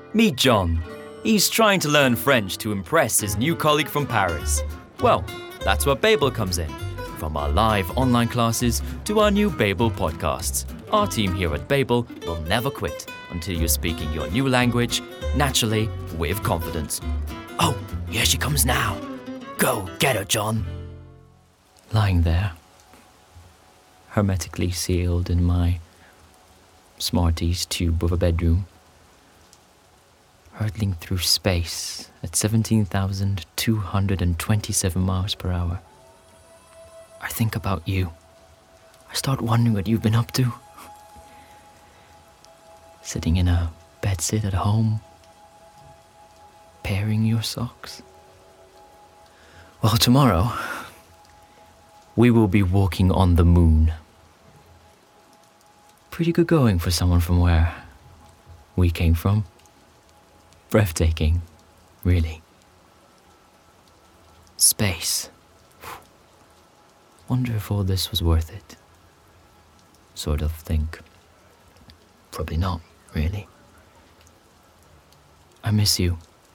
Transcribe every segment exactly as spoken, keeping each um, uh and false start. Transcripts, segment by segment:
Meet John. He's trying to learn French to impress his new colleague from Paris. Well, that's where Babel comes in. From our live online classes to our new Babel podcasts, our team here at Babel will never quit until you're speaking your new language naturally with confidence. Oh, here she comes now. Go get her, John. Lying there, hermetically sealed in my Smarties tube of a bedroom, hurtling through space at seventeen thousand two hundred twenty-seven miles per hour. I think about you. I start wondering what you've been up to. Sitting in a bedsit at home, pairing your socks. Well, tomorrow, we will be walking on the moon. Pretty good going for someone from where we came from. Breathtaking, really. Space. Wonder if all this was worth it. Sort of think. Probably not, really. I miss you.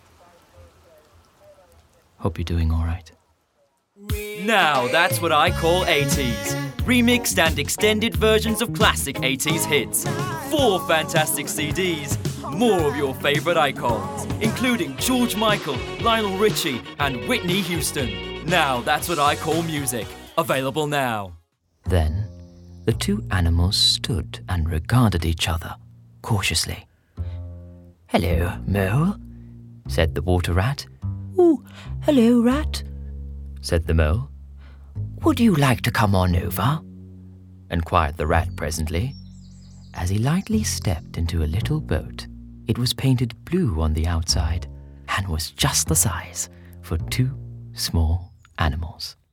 Hope you're doing all right. Now that's what I call eighties. Remixed and extended versions of classic eighties hits. Four fantastic C Ds. More of your favorite icons, including George Michael, Lionel Richie, and Whitney Houston. Now that's what I call music. Available now. Then, the two animals stood and regarded each other cautiously. Hello, Mole, said the water rat. Oh, hello, rat, said the mole. Would you like to come on over? Inquired the rat presently, as he lightly stepped into a little boat. It was painted blue on the outside and was just the size for two small animals.